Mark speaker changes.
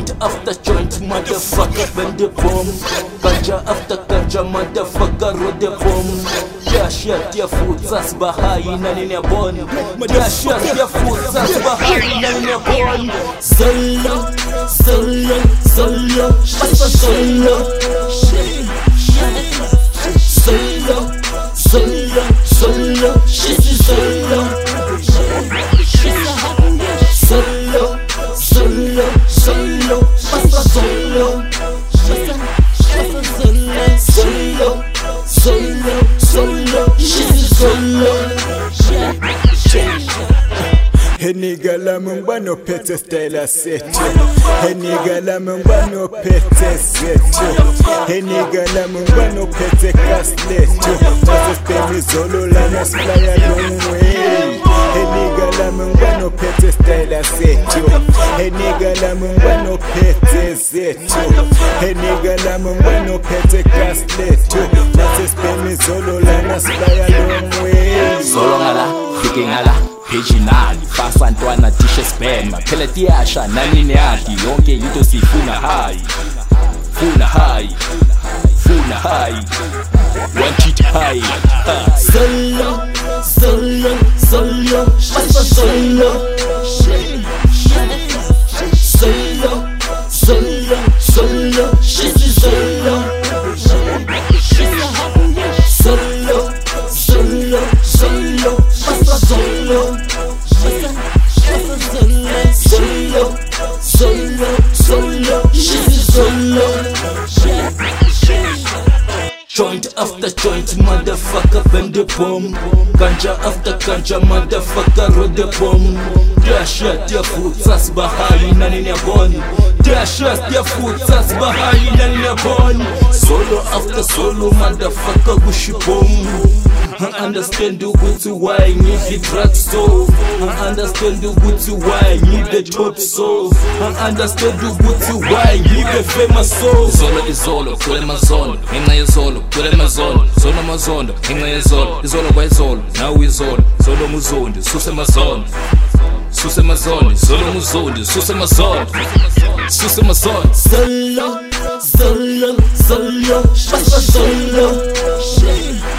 Speaker 1: Joint after joint, motherfucker, bend the bomb. Ganja after ganja, motherfucker, roll the bomb. Dashat ya futsas bahai na nina bon. Dashat ya futsas bahai na nina bon. Solo, solo, solo, pasa solo. Solo, solo, solo, she's solo. Solo, solo, solo, pasa solo. Solo, solo, solo, she's solo.
Speaker 2: Hey nigga la mungba no pete style setyo. Hey nigga la mungba no pete setyo. Hey nigga la mungba no pete casletyo. Must spend me solo la na fly a long way. Hey nigga la mungba no pete style setyo. Hey nigga la mungba no pete setyo. Hey nigga la mungba no pete casletyo. Must spend me solo la na fly a long way.
Speaker 1: Solo ngala, picking ngala. Pejinali, fasa ntwana tishe spam. Phela tiyasha nani niyadi. Yonke into sifuna high. Funa high. Funa high. One cheat high. Solo, solo, solo, pasa solo. Solo, solo, solo, she's solo. Solo, solo, solo, pasa solo. Solo, solo, solo, she's solo. Joint after joint, motherfucker, bend the bomb. Ganja after ganja, motherfucker, roll the bomb. Dashat ya futsas bahai na nina bon. Dashat ya futsas bahai na nina bon. Solo after solo, motherfucker, gushi bomb. I understand the good to why I need the drug so. I understand the good to why I need the top so. I understand the good to why I need the famous soul.
Speaker 3: Izolo izolo, kule mazondo, inga izolo, kule mazondo. Zolo mazondo, inga izolo, izolo kwa izolo, now izolo. Zolo muzondi, suse mazondo. Suse mazondi, zolo muzondi, suse mazondo. Suse mazondo.
Speaker 1: Solo, solo, solo, pasa solo.